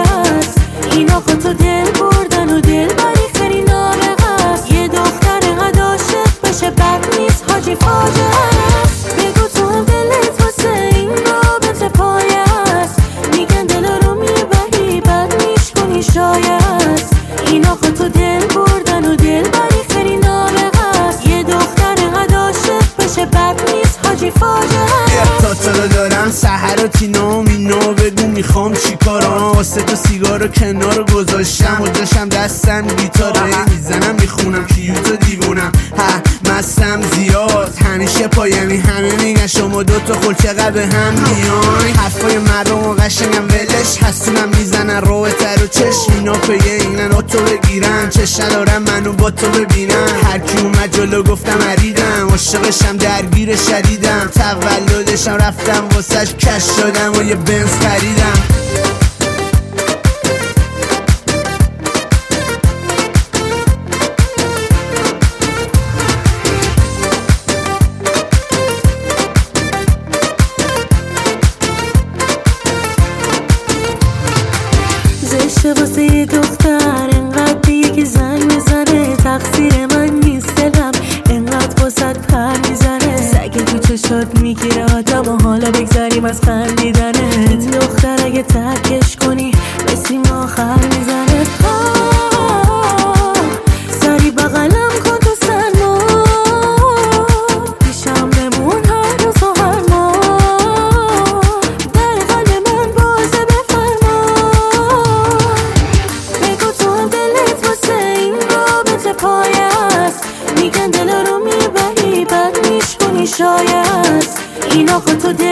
است. اینا خودتو دل بردن و دل بری خیلی نابغه است. یه دختر قد عاشق بشه بد نیست حاجی فاجعه است. بگو تو هم دلت واسه این رابطه پایه است. میگن دل رو میبری بد میشکنی شاید. اینا خودتو دل بردن و دل بری خیلی نابغه است. یه دختر قد عاشق بشه بد نیست حاجی فاجعه است. تا دارم سحر و تینا و مینو بگو میخوام چی کارم. واسه تو سیگار کنار گذاشتم و داشتم دستم گیتاره میزنم میخونم کیوتو دیوونم مستم زیاد همیشه پایمی. همه میگن شما دوتا خل چقدر به هم میان. حرفای مردم و قشنگم ولش حسونم میزنن رو تر و چشم. اینا پیه اینن تو بگیرن چش ندارم منو با تو ببینن. هرکی اومد جلو گفتم عریدم عاشقشم درگیر شدیدم. تولدشم رفتم واسش کش شدم و یه بنز خریدم. زشته واسه یه دختر انقدر به یکی زنگ بزنه. تقصیر من نیست دلم انقدر واسه پر میزنه. سگه تو چشات میگیره آدم و حالا بگذاریم از خندیدنه. این دختر اگه ترکش کنی بسیم آخر میزنه. سری بغلم کن تو سرما پیشم بمون هر روز و هر ماه. در قلب من بازه بفرما. بگو تو هم دلت واسه این رابطه پایه است. میگن دل رو میبری بد میشکنی شاید. اینا خودتو